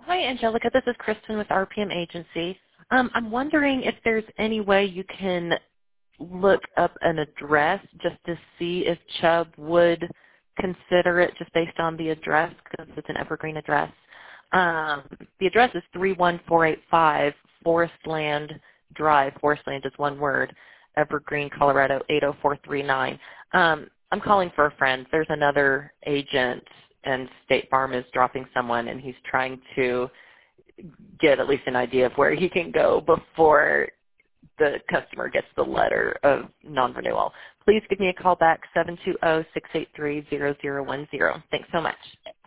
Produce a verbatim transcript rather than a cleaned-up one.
Hi, Angelica. This is Kristen with R P M Agency. Um, I'm wondering if there's any way you can look up an address just to see if Chubb would consider it just based on the address because it's an Evergreen address. Um, the address is three one four eight five Forestland Drive. Forestland is one word. Evergreen, Colorado eight oh four three nine. Um, I'm calling for a friend. There's another agent and State Farm is dropping someone and he's trying to get at least an idea of where he can go before the customer gets the letter of non-renewal. Please give me a call back, seven two zero, six eight three, zero zero one zero. Thanks so much.